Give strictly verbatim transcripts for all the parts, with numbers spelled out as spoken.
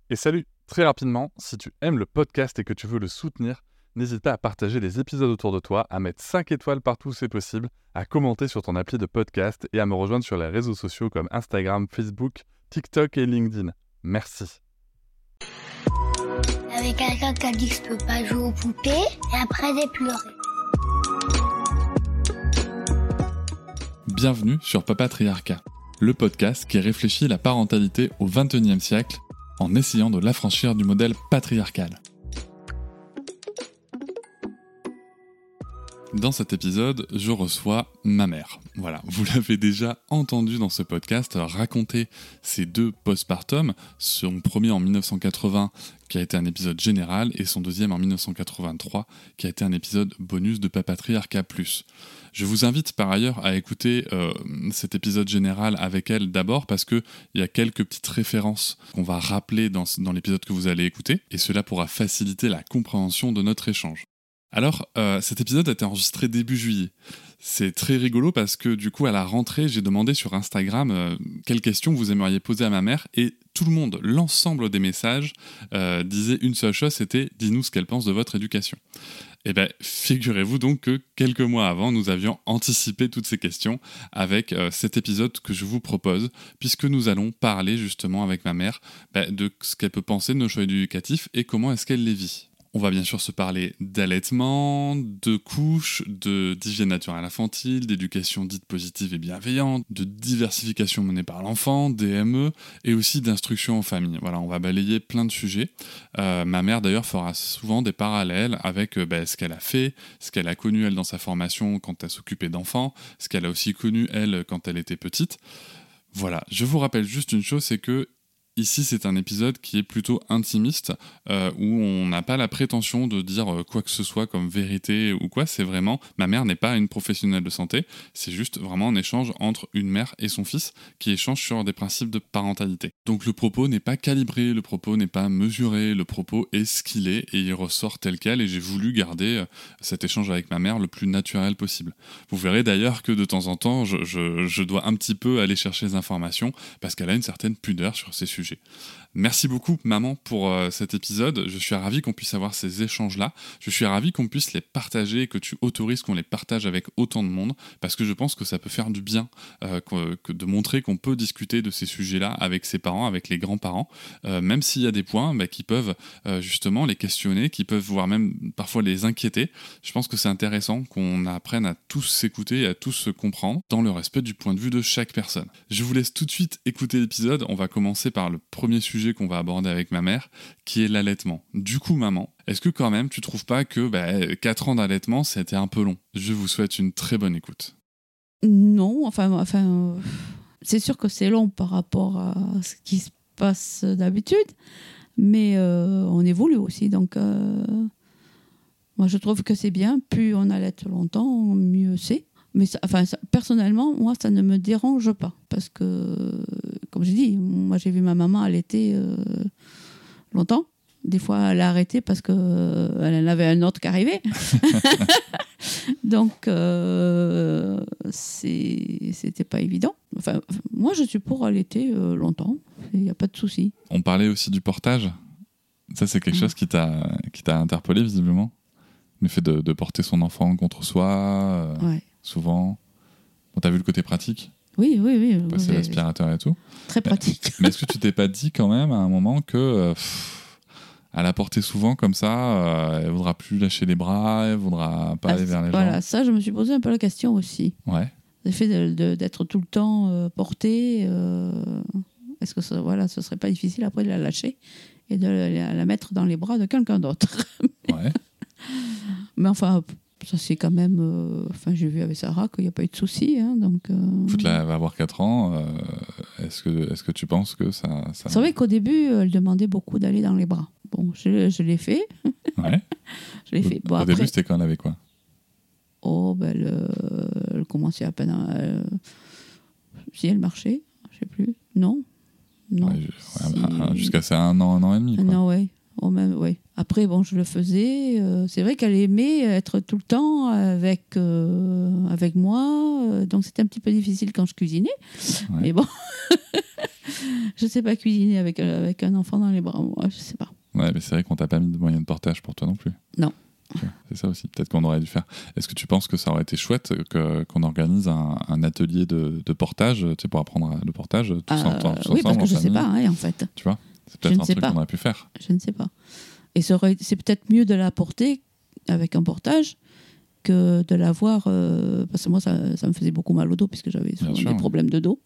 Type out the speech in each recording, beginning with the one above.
Et salut, très rapidement, si tu aimes le podcast et que tu veux le soutenir, n'hésite pas à partager les épisodes autour de toi, à mettre cinq étoiles partout où c'est possible, à commenter sur ton appli de podcast et à me rejoindre sur les réseaux sociaux comme Instagram, Facebook, TikTok et LinkedIn. Merci. Avec quelqu'un qui a dit que je peux pas jouer aux poupées et après j'ai pleuré. Bienvenue sur Papatriarcat, le podcast qui réfléchit la parentalité au vingt et unième siècle en essayant de l'affranchir du modèle patriarcal. Dans cet épisode, je reçois ma mère. Voilà, vous l'avez déjà entendu dans ce podcast raconter ses deux postpartum, son premier en dix-neuf cent quatre-vingts qui a été un épisode général et son deuxième en dix-neuf cent quatre-vingt-trois qui a été un épisode bonus de Papatriarcat plus. Je vous invite par ailleurs à écouter euh, cet épisode général avec elle d'abord parce qu'il y a quelques petites références qu'on va rappeler dans, dans l'épisode que vous allez écouter et cela pourra faciliter la compréhension de notre échange. Alors, euh, cet épisode a été enregistré début juillet. C'est très rigolo parce que du coup, à la rentrée, j'ai demandé sur Instagram euh, quelles questions vous aimeriez poser à ma mère et tout le monde, l'ensemble des messages, euh, disait une seule chose, c'était « dis-nous ce qu'elle pense de votre éducation ». Eh bien, figurez-vous donc que quelques mois avant, nous avions anticipé toutes ces questions avec euh, cet épisode que je vous propose, puisque nous allons parler justement avec ma mère bah, de ce qu'elle peut penser de nos choix éducatifs et comment est-ce qu'elle les vit. On va bien sûr se parler d'allaitement, de couches, de, d'hygiène naturelle infantile, d'éducation dite positive et bienveillante, de diversification menée par l'enfant, D M E, et aussi d'instruction en famille. Voilà, on va balayer plein de sujets. Euh, ma mère d'ailleurs fera souvent des parallèles avec euh, bah, ce qu'elle a fait, ce qu'elle a connu elle dans sa formation quand elle s'occupait d'enfants, ce qu'elle a aussi connu elle quand elle était petite. Voilà, je vous rappelle juste une chose, c'est que ici, c'est un épisode qui est plutôt intimiste, euh, où on n'a pas la prétention de dire euh, quoi que ce soit comme vérité ou quoi. C'est vraiment, ma mère n'est pas une professionnelle de santé, c'est juste vraiment un échange entre une mère et son fils qui échangent sur des principes de parentalité. Donc le propos n'est pas calibré, le propos n'est pas mesuré, le propos est ce qu'il est et il ressort tel quel et j'ai voulu garder euh, cet échange avec ma mère le plus naturel possible. Vous verrez d'ailleurs que de temps en temps, je, je, je dois un petit peu aller chercher les informations parce qu'elle a une certaine pudeur sur ces sujets. Merci beaucoup maman pour euh, cet épisode, je suis ravi qu'on puisse avoir ces échanges-là, je suis ravi qu'on puisse les partager et que tu autorises qu'on les partage avec autant de monde parce que je pense que ça peut faire du bien euh, que, que de montrer qu'on peut discuter de ces sujets-là avec ses parents, avec les grands-parents, euh, même s'il y a des points bah, qui peuvent euh, justement les questionner, qui peuvent voire même parfois les inquiéter. Je pense que c'est intéressant qu'on apprenne à tous s'écouter et à tous se comprendre dans le respect du point de vue de chaque personne. Je vous laisse tout de suite écouter l'épisode, on va commencer par le premier sujet qu'on va aborder avec ma mère, qui est l'allaitement. Du coup, maman, est-ce que quand même tu trouves pas que bah, quatre ans d'allaitement, c'était un peu long ? Je vous souhaite une très bonne écoute. Non, enfin, enfin euh, c'est sûr que c'est long par rapport à ce qui se passe d'habitude, mais euh, on évolue aussi, donc euh, moi je trouve que c'est bien, plus on allaite longtemps, mieux c'est. Mais ça, enfin, ça, personnellement, moi, ça ne me dérange pas. Parce que, comme j'ai dit, moi, j'ai vu ma maman allaiter euh, longtemps. Des fois, elle a arrêté parce qu'elle euh, en avait un autre qui arrivait. Donc, euh, c'est, c'était pas évident. Enfin, moi, je suis pour allaiter euh, longtemps. Il n'y a pas de souci. On parlait aussi du portage. Ça, c'est quelque mmh. chose qui t'a, qui t'a interpellé, visiblement. Le fait de, de porter son enfant contre soi. Euh... Ouais. Souvent. Bon, t'as vu le côté pratique ? Oui, oui, oui. Passer l'aspirateur et tout. Très pratique. Mais, mais est-ce que tu t'es pas dit quand même à un moment que euh, pff, à la porter souvent comme ça, euh, elle voudra plus lâcher les bras, elle voudra pas ah, aller vers les voilà, gens. Voilà, ça, je me suis posé un peu la question aussi. Ouais. Le fait de, de, d'être tout le temps euh, porté, euh, est-ce que ça, voilà, ce serait pas difficile après de la lâcher et de la, la mettre dans les bras de quelqu'un d'autre. Ouais. Mais enfin. Ça, c'est quand même... Euh, enfin, j'ai vu avec Sarah qu'il n'y a pas eu de souci. Hein, donc, euh... Écoute, là, elle va avoir quatre ans. Euh, est-ce, que, est-ce que tu penses que ça... ça... C'est vrai qu'au début, elle demandait beaucoup d'aller dans les bras. Bon, je, je l'ai fait. Ouais. je l'ai fait. Bon, au après... début, c'était quand elle avait quoi ? Oh, ben, elle, elle commençait à peine... À, euh... Si, elle marchait. Je ne sais plus. Non. Non. Ouais, si... Jusqu'à ça, un an, un an et demi. Quoi. Un an, oui. Oh, même, ouais. Après, bon, je le faisais. Euh, c'est vrai qu'elle aimait être tout le temps avec, euh, avec moi. Euh, donc, c'était un petit peu difficile quand je cuisinais. Ouais. Mais bon. je sais pas cuisiner avec, euh, avec un enfant dans les bras, moi, je sais pas. Ouais, mais c'est vrai qu'on t'a pas mis de moyens de portage pour toi non plus. Non. Okay. C'est ça aussi, peut-être qu'on aurait dû faire. Est-ce que tu penses que ça aurait été chouette que, qu'on organise un, un atelier de, de portage, tu sais, pour apprendre le portage tous, euh, en, tous oui, ensemble parce que en je famille. sais pas, hein, en fait. Tu vois, c'est peut-être Je un ne sais truc pas. qu'on aurait pu faire. Je ne sais pas. Et ça aurait- c'est peut-être mieux de l'apporter avec un portage que de l'avoir, euh, parce que moi, ça, ça me faisait beaucoup mal au dos, puisque j'avais souvent sûr, des ouais. problèmes de dos.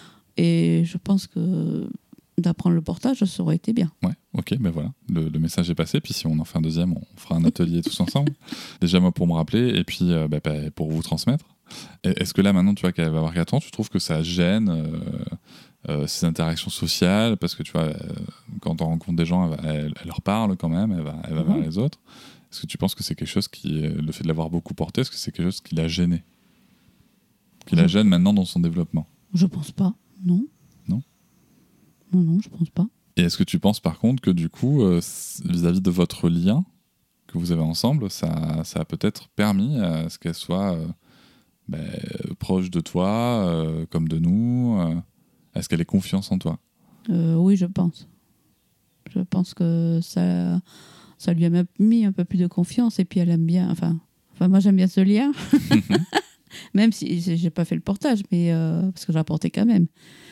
Et je pense que d'apprendre le portage, ça aurait été bien. Ouais, ok, ben voilà, le, le message est passé. Puis si on en fait un deuxième, on fera un atelier tous ensemble. Déjà, moi, pour me rappeler, et puis euh, bah, bah, pour vous transmettre. Et, est-ce que là, maintenant, tu vois qu'elle va avoir quatre ans, tu trouves que ça gêne euh, euh, ces interactions sociales? Parce que tu vois, euh, quand on rencontre des gens, elle, va- elle- elle leur parle quand même, elle va, elle va Mhm. vers les autres. Est-ce que tu penses que c'est quelque chose qui, euh, le fait de l'avoir beaucoup porté, est-ce que c'est quelque chose qui l'a gêné? Qui la Mhm. gêne maintenant dans son développement? Je pense pas, non. Non Non, non, je pense pas. Et est-ce que tu penses par contre que du coup, euh, vis-à-vis de votre lien que vous avez ensemble, ça, ça a peut-être permis à ce qu'elle soit euh, bah, proche de toi, euh, comme de nous euh, Est-ce qu'elle ait confiance en toi? Euh, oui, je pense. Je pense que ça, ça lui a même mis un peu plus de confiance, et puis elle aime bien, enfin, enfin moi j'aime bien ce lien, même si j'ai pas fait le portage, mais euh, parce que j'ai apporté quand même.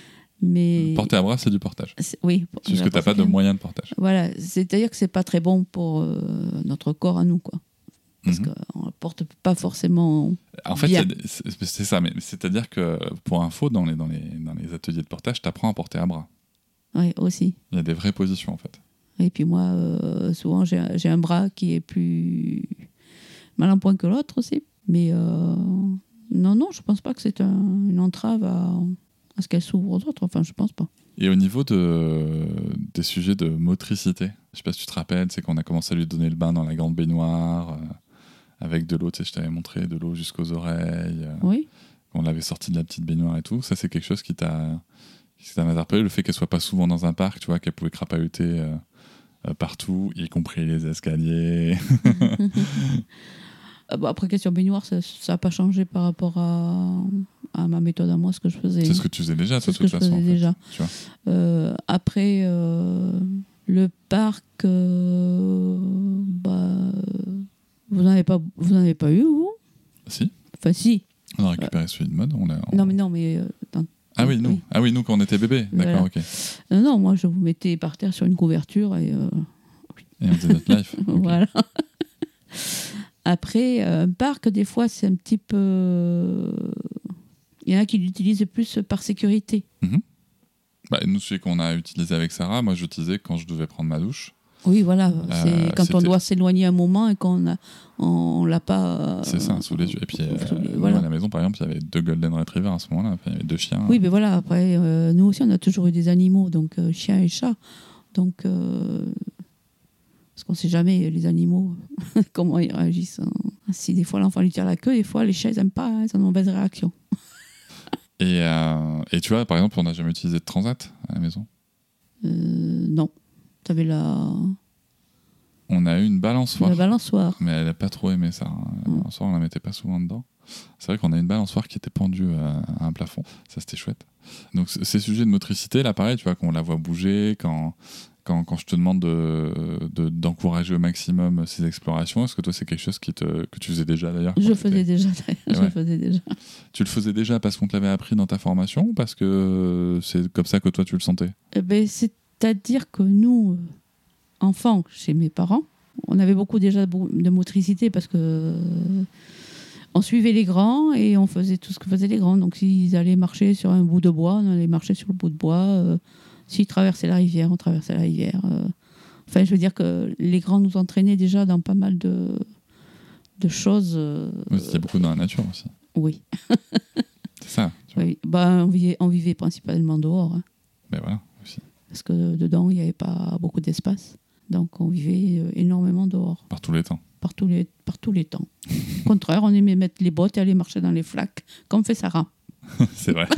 Mais Porter à bras, c'est du portage. c'est- oui, C'est juste j'ai que tu n'as pas apporté de quand même. moyens de portage. Voilà, c'est-à-dire que c'est pas très bon pour euh, notre corps à nous, quoi. Parce Mhm. qu'on ne porte pas forcément. En fait, bien. il y a des- c'est c'est ça, mais c'est-à-dire que pour info, dans les, dans les, dans les ateliers de portage, tu apprends à porter à bras. Oui, aussi. Il y a des vraies positions en fait. Et puis moi, euh, souvent, j'ai j'ai un bras qui est plus mal en point que l'autre aussi. Mais euh, non, non, je pense pas que c'est un- une entrave à, à ce qu'elle s'ouvre aux autres. Enfin, je pense pas. Et au niveau de, des sujets de motricité, je sais pas si tu te rappelles, c'est qu'on a commencé à lui donner le bain dans la grande baignoire, euh, avec de l'eau, tu sais, je t'avais montré, de l'eau jusqu'aux oreilles, euh, Oui. on l'avait sorti de la petite baignoire et tout. Ça, c'est quelque chose qui t'a, qui t'a interpellé, le fait qu'elle soit pas souvent dans un parc, tu vois, qu'elle pouvait crapahuter euh, euh, partout, y compris les escaliers. Euh, bon, après, question baignoire, ça n'a pas changé par rapport à, à ma méthode à moi, ce que je faisais. C'est ce que tu faisais déjà, C'est de ce que toute je façon. faisais en fait, déjà. tu vois. Euh, après, euh, le parc, euh, bah, vous n'en avez pas, vous n'en avez pas eu, vous? Si, Enfin, si. on a récupéré celui de mode. On l'a, on- Non, mais non, mais euh, dans- Ah oui, nous. oui. Ah oui, nous, quand on était bébé. D'accord, Voilà. ok. non, non, moi, je vous mettais par terre sur une couverture et euh, Et on faisait notre life. Ok. voilà. Après, euh, un parc, des fois, c'est un petit peu. euh, Il y en a qui l'utilisent plus par sécurité. Bah, nous, celui qu'on a utilisé avec Sarah, moi, j'utilisais quand je devais prendre ma douche. Oui, voilà. C'est Euh, quand on c'était- doit s'éloigner un moment et qu'on a, on, on l'a pas. euh, C'est ça, sous les yeux. Et puis, euh, sous les- nous, voilà. à la maison, par exemple, il y avait deux Golden Retrievers à ce moment-là. Enfin, il y avait deux chiens. Oui, mais voilà. Après, euh, nous aussi, on a toujours eu des animaux, donc euh, chiens et chats. Donc, euh, parce qu'on ne sait jamais les animaux comment ils réagissent. hein. Si des fois l'enfant lui tire la queue, des fois les chats ils n'aiment pas, hein, ils ont une mauvaise réaction. Et, euh, et tu vois, par exemple, on n'a jamais utilisé de transat à la maison. Euh, non, tu avais la, On a eu une balançoire. la balançoire. Mais elle n'a pas trop aimé ça. hein. La Mm. balançoire, on la mettait pas souvent dedans. C'est vrai qu'on a une balançoire qui était pendue à, à un plafond. Ça, c'était chouette. Donc, c- ces sujets de motricité, là, pareil, tu vois, qu'on la voit bouger, quand, quand, quand je te demande de, de- d'encourager au maximum ces explorations, est-ce que toi, c'est quelque chose qui te, que tu faisais déjà, d'ailleurs quand Je t'étais- faisais déjà. d'ailleurs, Et je ouais. faisais déjà. Tu le faisais déjà parce qu'on te l'avait appris dans ta formation ou parce que c'est comme ça que toi, tu le sentais? Eh ben, c'est-à-dire que nous, euh, enfants, chez mes parents, on avait beaucoup déjà de de motricité parce que euh, on suivait les grands et on faisait tout ce que faisaient les grands. Donc s'ils allaient marcher sur un bout de bois, on allait marcher sur le bout de bois. Euh, s'ils traversaient la rivière, on traversait la rivière. Euh, enfin, je veux dire que les grands nous entraînaient déjà dans pas mal de, de choses. euh, Oui, il y a beaucoup dans la nature aussi. oui. C'est ça. Tu vois. oui. Bah, on, vivait, on vivait principalement dehors. hein. Mais voilà, aussi. Parce que dedans, il n'y avait pas beaucoup d'espace. Donc, on vivait euh, énormément dehors, Par tous les temps. par tous les, par tous les temps. Au contraire, on aimait mettre les bottes et aller marcher dans les flaques, comme fait Sarah. C'est vrai.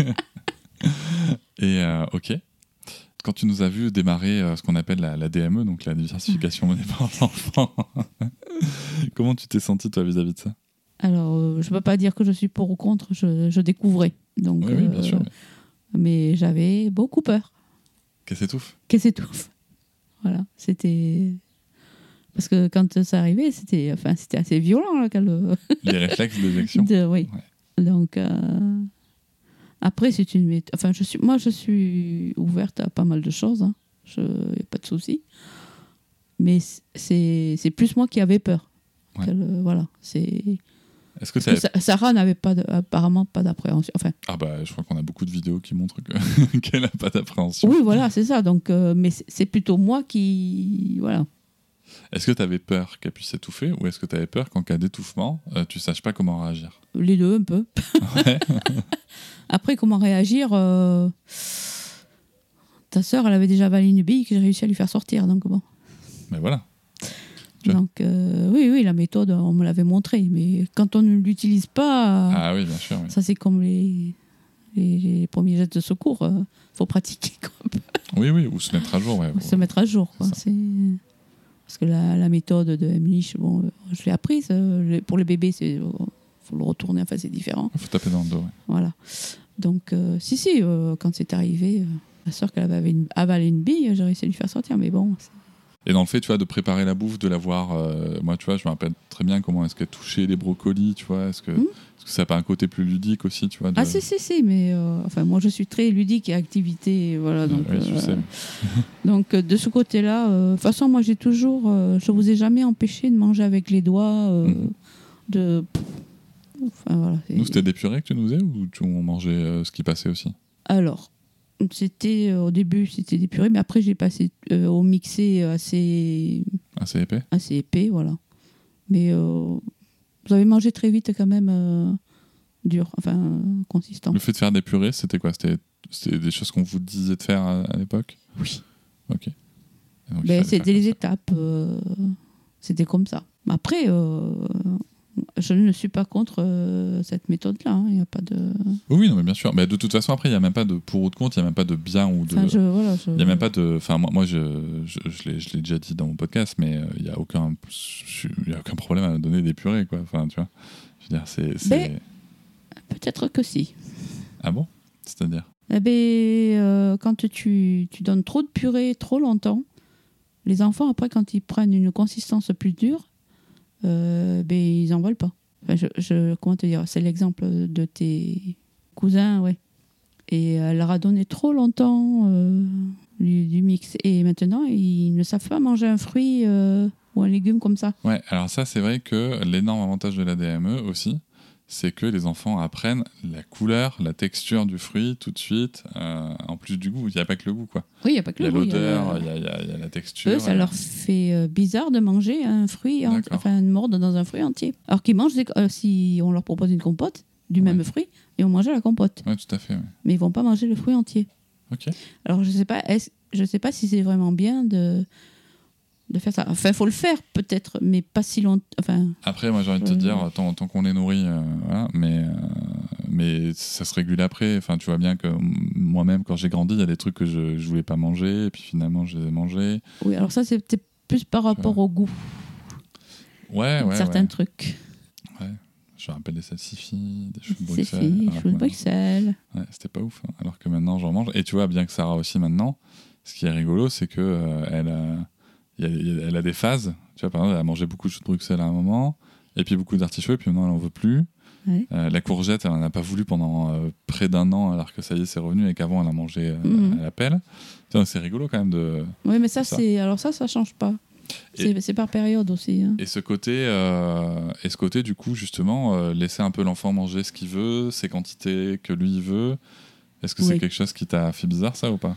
Et euh, ok. Quand tu nous as vu démarrer euh, ce qu'on appelle la, la D M E, donc la diversification menée par l'enfant, comment tu t'es senti toi vis-à-vis de ça? Alors, euh, je ne peux pas dire que je suis pour ou contre, je, je découvrais. Donc, Oui, oui, bien euh, sûr. Mais j'avais beaucoup peur. Qu'elle s'étouffe. Qu'elle s'étouffe. Voilà, c'était... Parce que quand ça arrivait, c'était, enfin, c'était assez violent. Là, qu'elle... Les réflexes d'éjection. De, oui. Ouais. Donc, euh... après, c'est une méthode... Enfin, je suis... moi, je suis ouverte à pas mal de choses. Hein. Je... Il n'y a pas de souci. Mais c'est, c'est plus moi qui avais peur. Ouais. Euh, voilà, c'est... Est-ce que, Parce que Sarah n'avait pas de, apparemment pas d'appréhension. Enfin, ah bah, je crois qu'on a beaucoup de vidéos qui montrent que, qu'elle n'a pas d'appréhension. oui, voilà, c'est ça. Donc, euh, mais c'est, c'est plutôt moi qui... Voilà. Est-ce que tu avais peur qu'elle puisse s'étouffer ou est-ce que tu avais peur qu'en cas d'étouffement, euh, tu ne saches pas comment réagir? Les deux, un peu. Ouais. Après, comment réagir euh... Ta sœur, elle avait déjà avalé une bille que j'ai réussi à lui faire sortir. Donc, bon. Mais voilà. Donc, euh, oui, oui, la méthode, on me l'avait montrée. Mais quand on ne l'utilise pas, ah oui, bien sûr, oui. Ça, c'est comme les, les, les premiers gestes de secours. Il euh, faut pratiquer. Quoi. Oui, oui, ou se mettre à jour. Ouais, ou se mettre à jour. Quoi. C'est c'est... Parce que la, la méthode de Heimlich, bon, euh, je l'ai apprise. Euh, pour les bébés, il euh, faut le retourner. Enfin, c'est différent. Il faut taper dans le dos. Ouais. Voilà. Donc, euh, si, si, euh, quand c'est arrivé, euh, ma soeur, qu'elle avait une, avalé une bille, j'ai réussi à lui faire sortir. Mais bon... C'est... Et dans le fait, tu vois, de préparer la bouffe, de la voir, euh, moi, tu vois, je me rappelle très bien comment est-ce qu'elle touchait les brocolis, tu vois, est-ce que, mmh. est-ce que ça n'a pas un côté plus ludique aussi, tu vois de... Ah si, si, si, mais euh, enfin, moi, je suis très ludique et activité, voilà, donc... Oui, je euh, sais. donc, de ce côté-là, de euh, toute façon, moi, j'ai toujours... Euh, je ne vous ai jamais empêché de manger avec les doigts, euh, mmh. de... Enfin, voilà. Et... Nous, c'était des purées que tu nous faisais ou tu, on mangeait euh, ce qui passait aussi? Alors... C'était, euh, au début, c'était des purées, mais après, j'ai passé euh, au mixé assez... Assez épais Assez épais, voilà. Mais euh, vous avez mangé très vite quand même euh, dur, enfin, euh, consistant. Le fait de faire des purées, c'était quoi? C'était, c'était des choses qu'on vous disait de faire à, à l'époque? Oui. Ok. Ben, c'était les étapes. Euh, c'était comme ça. Après... Euh, je ne suis pas contre euh, cette méthode-là. Il hein. n'y a pas de... Oui, non, mais bien sûr. Mais de toute façon, après, il n'y a même pas de pour ou de contre. Il n'y a même pas de bien ou de... Enfin, je, voilà, je... Il n'y a même pas de... Enfin, moi, moi je, je, je, l'ai, je l'ai déjà dit dans mon podcast, mais il n'y a aucun... Il n'y a aucun problème à donner des purées, quoi. Enfin, tu vois. Je veux dire, c'est... c'est... Mais, peut-être que si. Ah bon? C'est-à-dire? Eh ben, euh, quand tu, tu donnes trop de purée trop longtemps, les enfants, après, quand ils prennent une consistance plus dure, Euh, ben, ils n'en veulent pas. Enfin, je, je, comment te dire, c'est l'exemple de tes cousins, ouais. Et elle leur a donné trop longtemps euh, du, du mix. Et maintenant, ils ne savent pas manger un fruit euh, ou un légume comme ça. Ouais, alors ça, c'est vrai que l'énorme avantage de la D M E aussi, c'est que les enfants apprennent la couleur, la texture du fruit tout de suite, euh, en plus du goût. Il n'y a pas que le goût, quoi. Oui, il n'y a pas que le goût. Il y a l'odeur, il y a, y, a, y a la texture. Eux, ça a... leur fait euh, bizarre de manger un fruit, en... enfin, de mordre dans un fruit entier. Alors qu'ils mangent, des... euh, si on leur propose une compote du ouais. même fruit, ils vont manger la compote. Oui, tout à fait. Ouais. Mais ils ne vont pas manger le fruit entier. Ok. Alors, je ne sais pas, est-ce... je sais pas si c'est vraiment bien de... de faire ça. Enfin, il faut le faire peut-être, mais pas si longtemps. Enfin, après, moi, j'ai envie de te euh... dire, tant, tant qu'on les nourrit, euh, voilà, mais, euh, mais ça se régule après. Enfin, tu vois bien que moi-même, quand j'ai grandi, il y a des trucs que je ne voulais pas manger, et puis finalement, je les ai mangés. Oui, alors ça, c'était plus par rapport au goût. Ouais, ouais. Certains ouais. trucs. Ouais. Je me rappelle des salsifis, des choux de Bruxelles. Bruxelles. Des choux de Bruxelles. Ouais, c'était pas ouf. Hein. Alors que maintenant, j'en mange. Et tu vois, bien que Sarah aussi maintenant, ce qui est rigolo, c'est qu'elle euh, a, y a, y a, elle a des phases. Tu vois, par exemple, elle a mangé beaucoup de choux de Bruxelles à un moment, et puis beaucoup d'artichauts, et puis maintenant, elle n'en veut plus. Ouais. Euh, la courgette, elle n'en a pas voulu pendant euh, près d'un an, alors que ça y est, c'est revenu, et qu'avant, elle a mangé euh, mm-hmm. à la pelle. Tu vois, c'est rigolo quand même de. Oui, mais ça, ça. c'est. Alors ça, ça change pas. C'est, et, c'est par période aussi. Hein. Et ce côté, euh, et ce côté, du coup, justement, euh, laisser un peu l'enfant manger ce qu'il veut, ses quantités que lui veut. Est-ce que oui. c'est quelque chose qui t'a fait bizarre, ça, ou pas?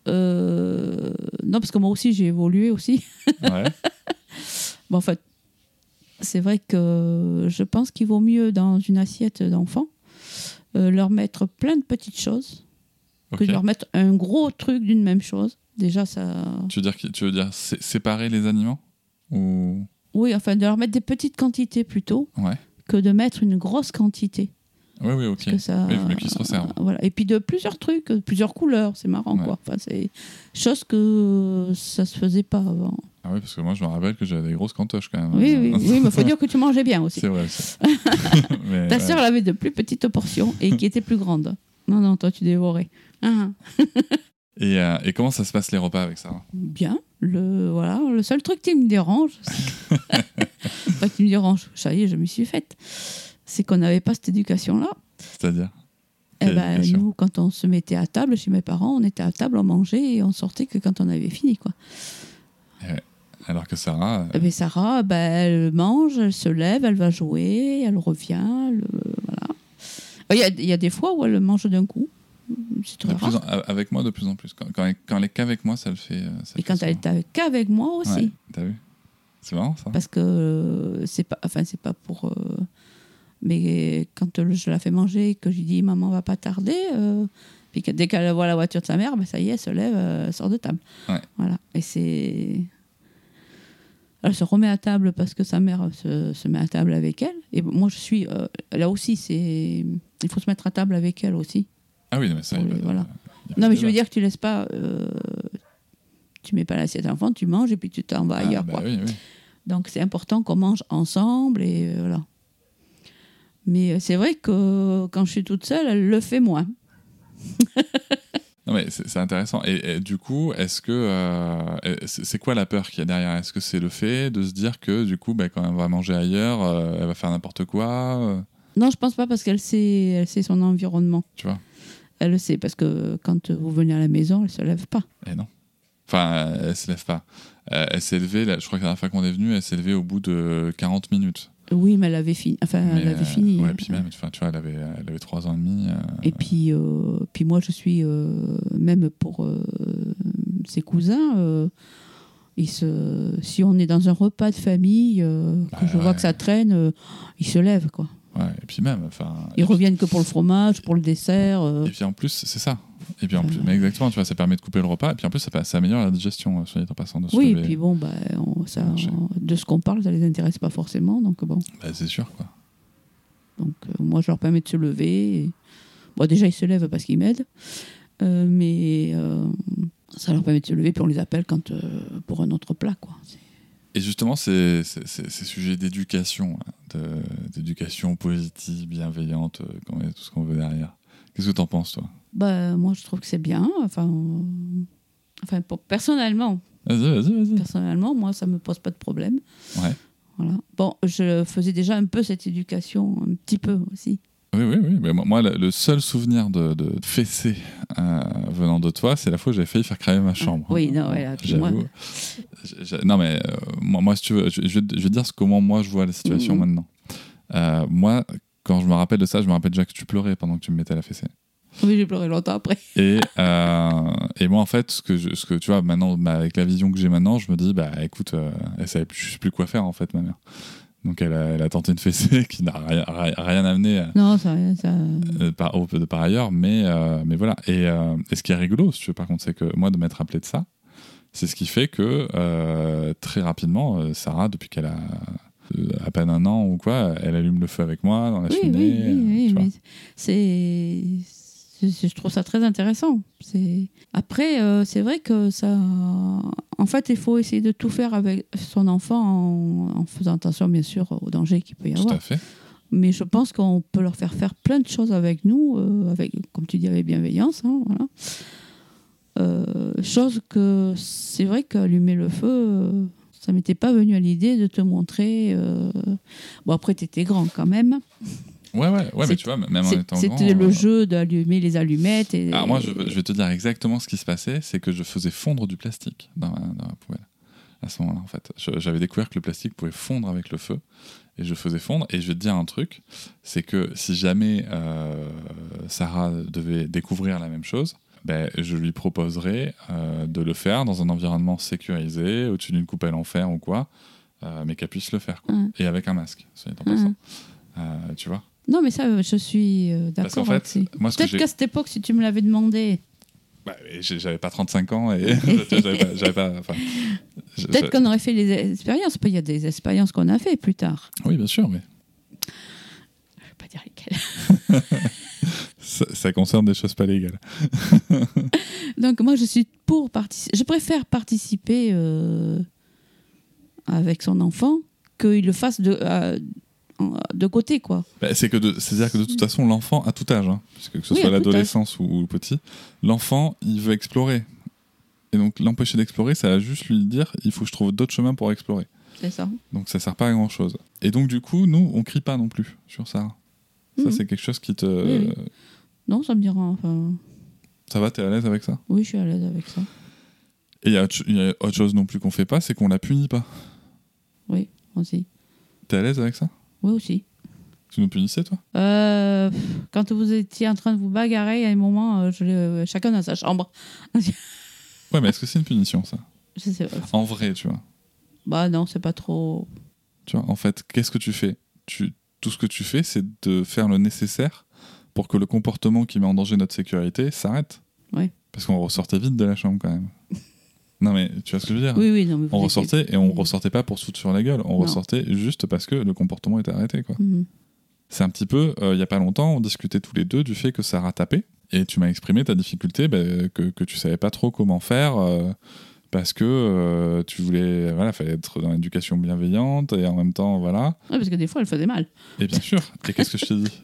euh, Non, parce que moi aussi, j'ai évolué aussi. Ouais. Bon, en fait, c'est vrai que je pense qu'il vaut mieux, dans une assiette d'enfant, euh, leur mettre plein de petites choses okay. que de leur mettre un gros truc d'une même chose. Déjà, ça... Tu veux dire, tu veux dire séparer les aliments ou... Oui, enfin, de leur mettre des petites quantités plutôt ouais. que de mettre une grosse quantité. Oui, oui, ok. Que ça, oui, mais qu'ils se resservent. Euh, voilà. Et puis de plusieurs trucs, de plusieurs couleurs, c'est marrant, ouais. quoi. Enfin, c'est chose que ça se faisait pas avant. Ah oui, parce que moi, je me rappelle que j'avais des grosses cantoches quand même. Oui, oui, oui, mais il faut dire que tu mangeais bien aussi. C'est vrai, c'est... mais, Ta ouais. sœur, elle avait de plus petites portions et qui étaient plus grandes. Non, non, toi, tu dévorais. Ah. Et, euh, et comment ça se passe les repas avec Sarah ? Bien. Le, voilà, le seul truc qui me dérange, c'est que... pas qui me dérange, ça y est, je m'y suis faite, c'est qu'on n'avait pas cette éducation-là. C'est-à-dire ? Eh ben, nous, quand on se mettait à table chez mes parents, on était à table, on mangeait et on sortait que quand on avait fini, quoi. Ouais. Alors que Sarah... Euh... Eh ben, Sarah, ben, elle mange, elle se lève, elle va jouer, elle revient, elle, voilà. Il y a, il y a des fois où elle mange d'un coup. C'est très rare. En, avec moi, de plus en plus. Quand, quand, elle, quand elle est qu'avec moi, ça le fait. Ça et le quand fait elle est avec, qu'avec moi aussi. Ouais, t'as vu ? C'est marrant, ça. Parce que euh, c'est pas, enfin, c'est pas pour. Euh, mais quand je la fais manger et que je lui dis maman va pas tarder, euh, puis que dès qu'elle voit la voiture de sa mère, ben, ça y est, elle se lève, euh, elle sort de table. Ouais. Voilà. Et c'est. Elle se remet à table parce que sa mère se, se met à table avec elle. Et moi, je suis. Euh, là aussi, c'est. Il faut se mettre à table avec elle aussi. Ah oui, mais ça, il y a pas, voilà. il y a non, mais je débat. veux dire que tu laisses pas. Euh, tu mets pas l'assiette à l'enfant, tu manges et puis tu t'en vas Ah, ailleurs. bah Quoi. oui, oui. Donc c'est important qu'on mange ensemble et euh, voilà. Mais c'est vrai que quand je suis toute seule, elle le fait moins. Non, mais c'est, c'est intéressant. Et, et du coup, est-ce que. Euh, c'est, c'est quoi la peur qu'il y a derrière ? Est-ce que c'est le fait de se dire que du coup, bah, quand elle va manger ailleurs, euh, elle va faire n'importe quoi euh... Non, je pense pas parce qu'elle sait, elle sait son environnement. Tu vois ? Elle le sait parce que quand vous venez à la maison, elle se lève pas. Eh non. Enfin, elle se lève pas. Euh, elle s'est levée, là, je crois que la dernière fois qu'on est venu, elle s'est levée au bout de quarante minutes. Oui, mais elle avait fini. Enfin, mais, elle avait euh, fini. Ouais, puis même, enfin, tu vois, elle avait, elle avait trois ans et demi. Euh, et puis, euh, puis moi, je suis, euh, même pour euh, ses cousins, euh, ils se, si on est dans un repas de famille, euh, que bah, je ouais. vois que ça traîne, euh, ils se lèvent, quoi. Ouais, et puis même, enfin. Ils reviennent que pour le fromage, pour le dessert. Euh. Et puis en plus, c'est ça. Et puis en plus, mais exactement, tu vois, ça permet de couper le repas. Et puis en plus, ça, ça améliore la digestion, soit dit en passant de se Oui, lever. et puis bon, bah, on, ça, on, de ce qu'on parle, ça les intéresse pas forcément, donc bon. Bah, c'est sûr, quoi. Donc euh, moi, je leur permets de se lever. Et... Bon, déjà, ils se lèvent parce qu'ils m'aident, euh, mais euh, ça leur permet de se lever, puis on les appelle quand euh, pour un autre plat, quoi. C'est... Et justement, ces, ces, ces, ces sujets d'éducation, de, d'éducation positive, bienveillante, tout ce qu'on veut derrière. Qu'est-ce que t'en penses, toi ? Bah, moi, je trouve que c'est bien. Enfin, euh... enfin pour... personnellement. Vas-y, vas-y, vas-y. Personnellement, moi, ça me pose pas de problème. Ouais. Voilà. Bon, je faisais déjà un peu cette éducation, un petit peu aussi. Oui, oui, oui. Mais moi, le seul souvenir de, de fessée euh, venant de toi, c'est la fois où j'avais failli faire cramer ma chambre. Ah, oui, non, ouais, là, j'avoue. Moi... J'ai, non, mais euh, moi, moi, si tu veux, je, je, je vais te dire comment moi je vois la situation mmh. maintenant. Euh, moi, quand je me rappelle de ça, je me rappelle déjà que tu pleurais pendant que tu me mettais la fessée. Oui, j'ai pleuré longtemps après. Et, euh, et moi, en fait, ce que, je, ce que tu vois, maintenant, bah, avec la vision que j'ai maintenant, je me dis, bah écoute, euh, elle savait plus, je sais plus quoi faire, en fait, ma mère. Donc elle a, elle a tenté une fessée qui n'a rien, rien amené à, non, ça, ça... Euh, par, de par ailleurs, mais, euh, mais voilà. Et, euh, et ce qui est rigolo, si tu veux, par contre, c'est que moi, de m'être rappelé de ça, c'est ce qui fait que euh, très rapidement, euh, Sarah, depuis qu'elle a euh, à peine un an ou quoi, elle allume le feu avec moi dans la oui, cheminée. Oui, oui, oui, tu mais vois. c'est... Je trouve ça très intéressant. C'est... Après, euh, c'est vrai que ça... En fait, il faut essayer de tout faire avec son enfant en, en faisant attention, bien sûr, aux dangers qu'il peut y avoir. Tout à fait. Mais je pense qu'on peut leur faire faire plein de choses avec nous, euh, avec, comme tu dis, avec bienveillance. Hein, voilà. Euh, chose que c'est vrai qu'allumer le feu, euh, ça m'était pas venu à l'idée de te montrer... Euh... Bon, après, tu étais grand quand même. Ouais, ouais, ouais mais tu vois, même en étant grand... C'était le euh... jeu d'allumer les allumettes. Et... Alors moi, je, je vais te dire exactement ce qui se passait, c'est que je faisais fondre du plastique dans ma, dans ma poubelle. À ce moment-là, en fait. Je, j'avais découvert que le plastique pouvait fondre avec le feu, et je faisais fondre. Et je vais te dire un truc, c'est que si jamais euh, Sarah devait découvrir la même chose, ben, je lui proposerais euh, de le faire dans un environnement sécurisé, au-dessus d'une coupelle en fer ou quoi, euh, mais qu'elle puisse le faire, quoi. Mmh. Et avec un masque, soit dit en passant. Mmh. Euh, tu vois ? Non, mais ça, je suis euh, d'accord. Parce qu'en fait, moi, peut-être qu'à cette époque, si tu me l'avais demandé... Bah, j'avais pas trente-cinq ans et j'avais pas, j'avais pas, enfin, je, peut-être je... qu'on aurait fait les expériences. Il y a des expériences qu'on a fait plus tard. Oui, bien sûr, mais... Je ne vais pas dire lesquelles. ça, ça concerne des choses pas légales. Donc moi, je suis pour participer. Je préfère participer euh, avec son enfant qu'il le fasse de... Euh, de côté, quoi. Bah, c'est que de, c'est-à-dire que de toute façon, l'enfant, à tout âge, hein, puisque que ce Oui, soit à tout l'adolescence ou, ou le petit, l'enfant, il veut explorer. Et donc, l'empêcher d'explorer, ça va juste lui dire, il faut que je trouve d'autres chemins pour explorer. C'est ça. Donc, ça sert pas à grand-chose. Et donc, du coup, nous, on crie pas non plus sur ça. Ça, Mhm. c'est quelque chose qui te... Oui, oui. Non, ça me dira... Enfin... Ça va, t'es à l'aise avec ça? Oui, je suis à l'aise avec ça. Et il y, y a autre chose non plus qu'on fait pas, c'est qu'on la punit pas. Oui, aussi. T'es à l'aise avec ça? Oui, aussi. Tu nous punissais, toi? Euh, quand vous étiez en train de vous bagarrer, à un moment, euh, je, euh, chacun dans sa chambre. Ouais, mais est-ce que c'est une punition, ça? Je sais pas. En vrai, tu vois. Bah non, c'est pas trop... Tu vois, en fait, qu'est-ce que tu fais? tu, Tout ce que tu fais, c'est de faire le nécessaire pour que le comportement qui met en danger notre sécurité s'arrête. Oui. Parce qu'on ressortait vite de la chambre, quand même. Non, mais tu vois ce que je veux dire? Oui, oui, non, mais vous On étiez- ressortait, et on ressortait pas pour se foutre sur la gueule. On Non. ressortait juste parce que le comportement était arrêté, quoi. Mhm. C'est un petit peu, euh, il y a pas longtemps, on discutait tous les deux du fait que ça a tapé. Et tu m'as exprimé ta difficulté, bah, que, que tu savais pas trop comment faire, euh, parce que euh, tu voulais, voilà, fallait être dans l'éducation bienveillante, et en même temps, voilà. Ouais, parce que des fois, elle faisait mal. Et bien sûr. Et qu'est-ce que je t'ai dit?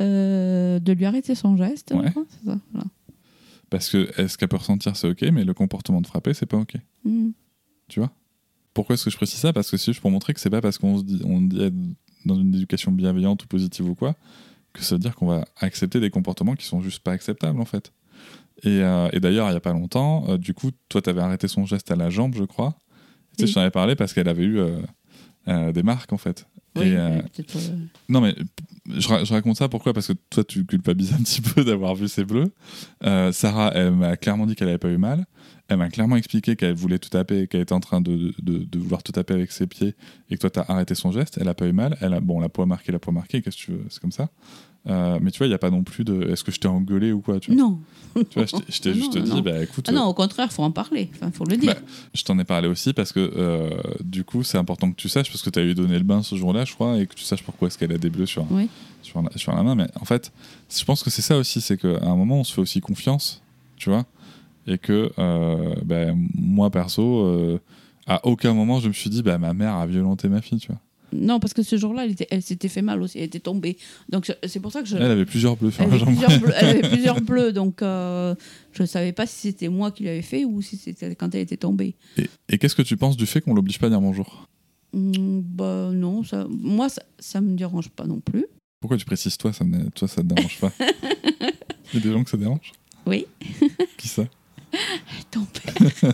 Euh, de lui arrêter son geste. Ouais. je crois, c'est ça, voilà. Parce que est-ce qu'elle peut ressentir, c'est ok, mais le comportement de frapper, c'est pas ok. Mhm. Tu vois? Pourquoi est-ce que je précise ça? Parce que c'est juste pour montrer que c'est pas parce qu'on se dit, on dit être dans une éducation bienveillante ou positive ou quoi, que ça veut dire qu'on va accepter des comportements qui sont juste pas acceptables, en fait. Et, euh, et d'ailleurs, il y a pas longtemps, euh, du coup, toi, t'avais arrêté son geste à la jambe, je crois. Tu sais, Oui. je t'en avais parlé parce qu'elle avait eu euh, euh, des marques, en fait. Oui, et, euh, oui, peut-être, euh, Non, mais je, ra- je raconte ça pourquoi? Parce que toi, tu culpabilises un petit peu d'avoir vu ces bleus. Euh, Sarah, elle m'a clairement dit qu'elle avait pas eu mal. Elle m'a clairement expliqué qu'elle voulait tout taper, qu'elle était en train de, de, de vouloir tout taper avec ses pieds et que toi, t'as arrêté son geste. Elle a pas eu mal. Elle a, bon, la peau a marqué, la peau a marqué, qu'est-ce que tu veux? C'est comme ça. Euh, mais tu vois, il n'y a pas non plus de. Est-ce que je t'ai engueulé ou quoi? Tu vois, Non. tu vois, je t'ai- je t'ai Non, juste non, dit, non. bah écoute. Ah non, au contraire, il faut en parler. Enfin, faut le dire. Bah, je t'en ai parlé aussi parce que euh, du coup, c'est important que tu saches parce que tu as lui donné le bain ce jour-là, je crois, et que tu saches pourquoi est-ce qu'elle a des bleus sur, Oui. sur, la, sur la main. Mais en fait, je pense que c'est ça aussi, c'est qu'à un moment, on se fait aussi confiance, tu vois, et que euh, bah, moi, perso, euh, à aucun moment, je me suis dit, bah, ma mère a violenté ma fille, tu vois. Non, parce que ce jour-là, elle, était- elle s'était fait mal aussi. Elle était tombée. Donc, je- c'est pour ça que je. Elle avait plusieurs bleus sur Elle la avait, jambe. plusieurs bleus, elle avait plusieurs bleus, donc euh, je ne savais pas si c'était moi qui l'avais fait ou si c'était quand elle était tombée. Et, et qu'est-ce que tu penses du fait qu'on l'oblige pas à dire bonjour? Hum, bah non, ça, moi ça ne me dérange pas non plus. Pourquoi tu précises toi, ça me, toi, ça te dérange pas? Il y a des gens que ça dérange? Oui. Qui ça? Elle est tombée.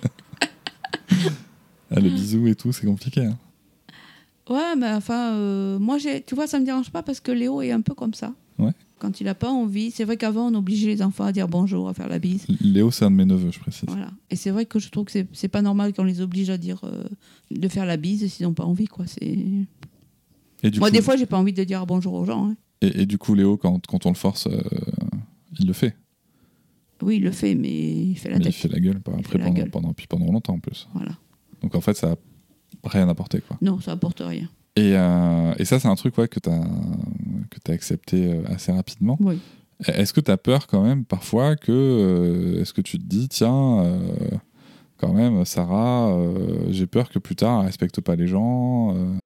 Ah, le bisou et tout, c'est compliqué. Hein. Ouais, mais enfin, euh, moi, j'ai, tu vois, ça me dérange pas parce que Léo est un peu comme ça. Ouais. Quand il n'a pas envie, c'est vrai qu'avant, on obligeait les enfants à dire bonjour, à faire la bise. Léo, c'est un de mes neveux, je précise. Voilà. Et c'est vrai que je trouve que c'est, c'est pas normal qu'on les oblige à dire euh, de faire la bise s'ils n'ont pas envie, quoi. C'est... Et du Moi, coup, des fois, j'ai pas envie de dire bonjour aux gens. Hein. Et, et du coup, Léo, quand, quand on le force, euh, il le fait. Oui, il le fait, mais il fait la Mais il tête. fait la gueule par après fait la pendant, gueule. pendant, puis pendant longtemps en plus. Voilà. Donc en fait, ça n'a rien apporté. Quoi. Non, ça apporte rien. Et, euh, et ça, c'est un truc ouais, que tu as que t'as accepté euh, assez rapidement. Oui. Est-ce que tu as peur quand même parfois que... Euh, est-ce que tu te dis, tiens, euh, quand même, Sarah, euh, j'ai peur que plus tard, elle respecte pas les gens euh...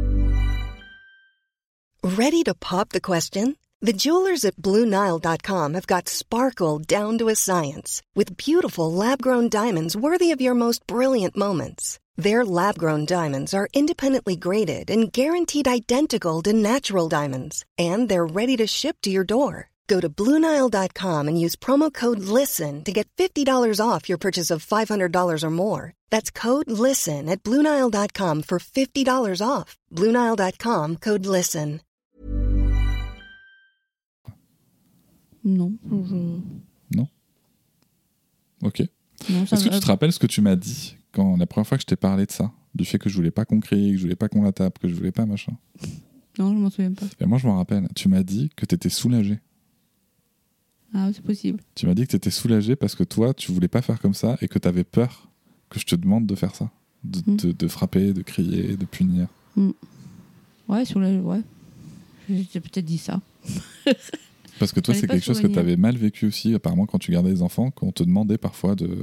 Ready to pop the question? The jewelers at Blue Nile dot com have got sparkle down to a science with beautiful lab-grown diamonds worthy of your most brilliant moments. Their lab-grown diamonds are independently graded and guaranteed identical to natural diamonds, and they're ready to ship to your door. Go to Blue Nile dot com and use promo code LISTEN to get fifty dollars off your purchase of five hundred dollars or more. That's code LISTEN at Blue Nile dot com for fifty dollars off. Blue Nile dot com, code LISTEN. Non. Je... Non. Ok. Non, ça Est-ce que va. tu te rappelles ce que tu m'as dit quand la première fois que je t'ai parlé de ça, du fait que je voulais pas qu'on crie, que je voulais pas qu'on la tape, que je voulais pas machin? Non, je m'en souviens pas. Et moi, je m'en rappelle. Tu m'as dit que t'étais soulagé. Ah, c'est possible. Tu m'as dit que t'étais soulagé parce que toi, tu voulais pas faire comme ça et que t'avais peur que je te demande de faire ça, de, Mm. de, de frapper, de crier, de punir. Ouais, sur le... ouais. J'ai peut-être dit ça. Parce que toi, J'en ai c'est pas quelque chose que souvenir. t'avais mal vécu aussi, apparemment, quand tu gardais les enfants, qu'on te demandait parfois de,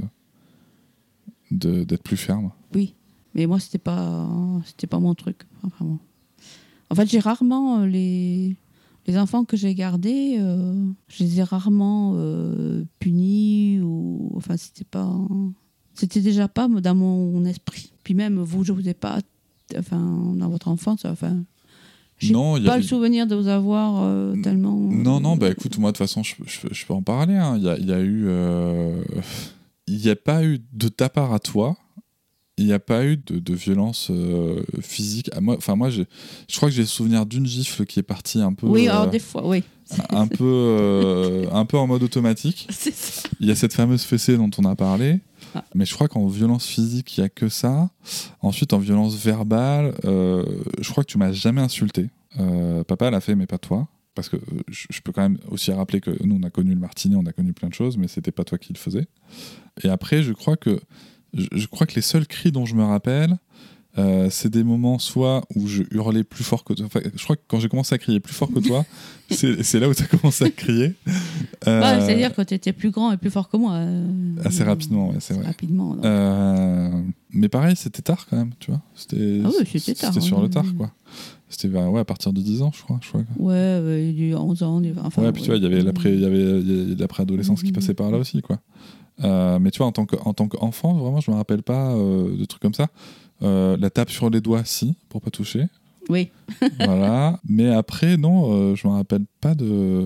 de d'être plus ferme. Oui. Mais moi, c'était pas, c'était pas mon truc. Enfin, vraiment. En fait, j'ai rarement euh, les les enfants que j'ai gardés, euh, je les ai rarement euh, punis ou enfin c'était pas c'était déjà pas dans mon esprit. Puis même vous, je vous ai pas enfin dans votre enfance, enfin j'ai Non, pas y a... le souvenir de vous avoir euh, tellement. Non, euh, non, bah écoute, moi de toute façon, je, je, je peux en parler. Hein. Il y, a, il y a eu. euh, Il n'y a pas eu de ta part à toi. Il n'y a pas eu de, de violence euh, physique. À moi, enfin, moi, je, je crois que j'ai le souvenir d'une gifle qui est partie un peu. Oui, euh, alors des fois, oui. un, peu, euh, un peu en mode automatique. C'est ça. Il y a cette fameuse fessée dont on a parlé. Ah. Mais je crois qu'en violence physique, il n'y a que ça. Ensuite, en violence verbale, euh, je crois que tu m'as jamais insulté. Euh, papa l'a fait, mais pas toi. Parce que euh, je, je peux quand même aussi rappeler que nous, on a connu le martinet, on a connu plein de choses, mais c'était pas toi qui le faisais. Et après, je crois que, je, je crois que les seuls cris dont je me rappelle, euh, c'est des moments soit où je hurlais plus fort que toi. Enfin, je crois que quand j'ai commencé à crier plus fort que toi, c'est, c'est là où tu as commencé à crier. Euh, Ouais, c'est-à-dire que tu étais plus grand et plus fort que moi. euh, Assez rapidement, ouais, c'est vrai. Rapidement. donc. Euh, mais pareil, c'était tard quand même, tu vois. C'était, Ah oui, c'était tard, C'était sur ouais. le tard, quoi. C'était vers, ouais, à partir de dix ans, je crois. Je crois. Ouais, ouais, du onze ans, du vingt. Enfin, Ouais, puis tu vois, il y avait l'après, il y avait, il y a l'après-adolescence qui passait par là aussi, quoi. Euh, mais tu vois, en tant que, en tant qu'enfant, vraiment, je me rappelle pas euh, de trucs comme ça. Euh, la tape sur les doigts, si, pour pas toucher. Oui. Voilà. Mais après, non, euh, je me rappelle pas de.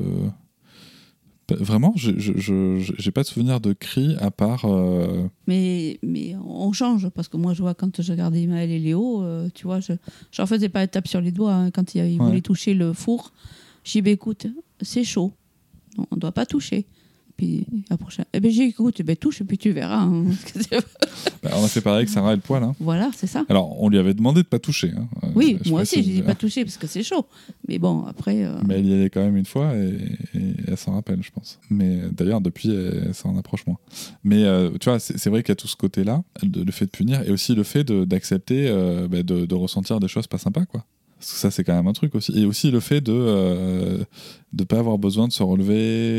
Vraiment, je, je, je, j'ai pas de souvenir de cris à part. Euh... Mais, mais on change, parce que moi, je vois, quand je regardais Maël et Léo, euh, tu vois, je n'en faisais pas de tape sur les doigts hein, quand ils il Ouais. voulaient toucher le four. Je dis, bah, écoute, c'est chaud, on ne doit pas toucher. Puis la prochaine, eh ben, j'ai dit, écoute, ben, touche et puis tu verras. Hein. Bah, on a fait pareil avec Sarah et le poil. Hein. Voilà, c'est ça. Alors, on lui avait demandé de pas toucher. Hein. Euh, Oui, je moi précise. aussi, je dis pas toucher parce que c'est chaud. Mais bon, après. Euh... Mais elle y allait quand même une fois et, et elle s'en rappelle, je pense. Mais d'ailleurs, depuis, elle, elle s'en approche moins. Mais euh, tu vois, c'est, c'est vrai qu'il y a tout ce côté-là, le, le fait de punir et aussi le fait de, d'accepter euh, bah, de, de ressentir des choses pas sympas, quoi. Parce que ça, c'est quand même un truc aussi. Et aussi le fait de euh, de pas avoir besoin de se relever.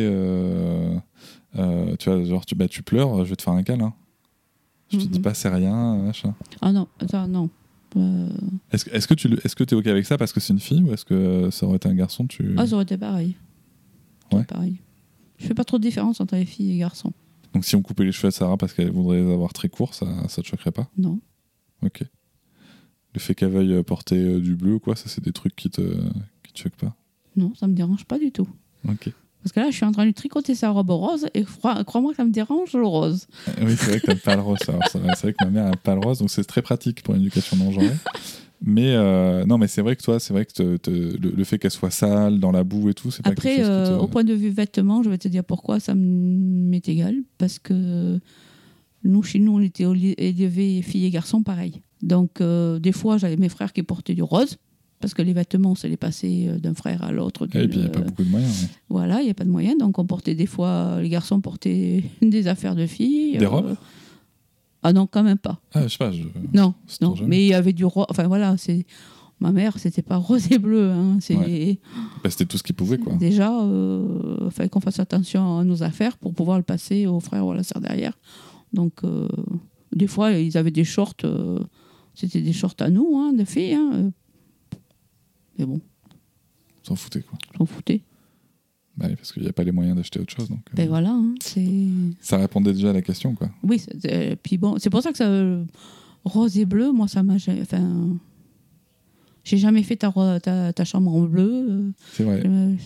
Euh, euh, tu vois, genre, tu, bah, tu pleures, je vais te faire un câlin. Je te Mm-hmm. dis pas c'est rien, machin. Ah non, attends, non. Euh... Est-ce, est-ce que tu est-ce que t'es ok avec ça parce que c'est une fille ou est-ce que ça aurait été un garçon tu... Ah, ça aurait été pareil. Ouais. Pareil. Je fais pas trop de différence entre les filles et les garçons. Donc si on coupait les cheveux à Sarah parce qu'elle voudrait les avoir très courts, ça, ça te choquerait pas? Non. Ok. Le fait qu'elle veuille porter euh, du bleu ou quoi, ça c'est des trucs qui te, qui te choquent pas? Non, ça me dérange pas du tout. Ok. Parce que là, je suis en train de tricoter sa robe rose et crois- crois-moi que ça me dérange le rose. Euh, oui, c'est vrai que t'aimes pas le rose. Alors, c'est, vrai, c'est vrai que ma mère n'aime pas le rose, donc c'est très pratique pour l'éducation non genrée. Mais euh, non, mais c'est vrai que toi, c'est vrai que te, te, le, le fait qu'elle soit sale, dans la boue et tout, c'est pas Après, quelque chose qui te... euh, au point de vue vêtements, je vais te dire pourquoi ça m'est égal. Parce que nous, chez nous, on était élevés filles et garçons pareil. Donc, euh, des fois, j'avais mes frères qui portaient du rose. Parce que les vêtements, on se les passait d'un frère à l'autre. Et puis, il n'y a pas beaucoup de moyens. Ouais. Voilà, il n'y a pas de moyens. Donc, on portait des fois, les garçons portaient des affaires de filles. Des euh, robes? Ah non, quand même pas. Ah, je sais pas. Je... Non, C'est non. trop jeune. Mais il y avait du rose. Enfin, voilà, c'est... Ma mère, c'était pas rose et bleu. Hein. C'est... Ouais. Bah, c'était tout ce qu'il pouvait, quoi. Déjà, il euh, fallait qu'on fasse attention à nos affaires pour pouvoir le passer au frère ou à la sœur derrière. Donc, euh, des fois, ils avaient des shorts. Euh, c'était des shorts à nous, hein, de filles. Hein. Mais bon. S'en foutait, quoi. S'en foutait. Bah oui, parce qu'il n'y a pas les moyens d'acheter autre chose. Donc, euh, Ben voilà, hein, c'est... ça répondait déjà à la question, quoi. Oui, c'est, c'est, puis bon, c'est pour ça que ça, euh, rose et bleu, moi, ça m'a... Enfin, j'ai jamais fait ta, ta, ta chambre en bleu. Euh, C'est vrai. euh,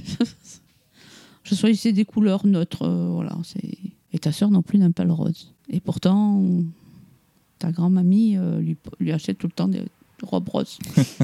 je choisissais des couleurs neutres, euh, voilà. C'est... Et ta sœur non plus n'aime pas le rose. Et pourtant, ta grand-mamie euh, lui, lui achète tout le temps des robes roses.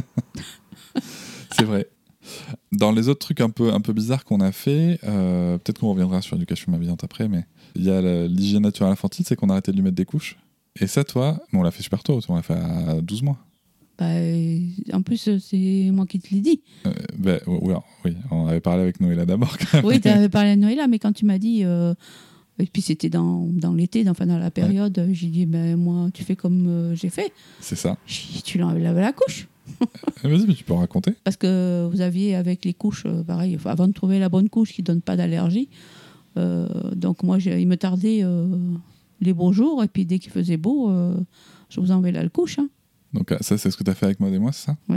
C'est vrai. Dans les autres trucs un peu, un peu bizarres qu'on a fait, euh, peut-être qu'on reviendra sur l'éducation bienveillante après, mais il y a la, l'hygiène naturelle infantile, c'est qu'on a arrêté de lui mettre des couches. Et ça, toi, on l'a fait super tôt, on l'a fait à douze mois. Bah, en plus, c'est moi qui te l'ai dit. Euh, bah, oui, oui, on avait parlé avec Noëlla d'abord quand même. Oui, tu avais parlé à Noëlla, mais quand tu m'as dit... Euh, et puis c'était dans, dans l'été, dans, enfin dans la période, ouais. J'ai dit, ben moi, tu fais comme euh, j'ai fait. C'est ça. J'ai dit, tu laves la couche. Vas-y, mais tu peux raconter. Parce que vous aviez avec les couches, euh, pareil, avant de trouver la bonne couche qui ne donne pas d'allergie, euh, donc moi, il me tardait euh, les beaux jours, et puis dès qu'il faisait beau, euh, je vous enlevais la couche. Hein. Donc ça, c'est ce que tu as fait avec Maud et moi, c'est ça? Oui.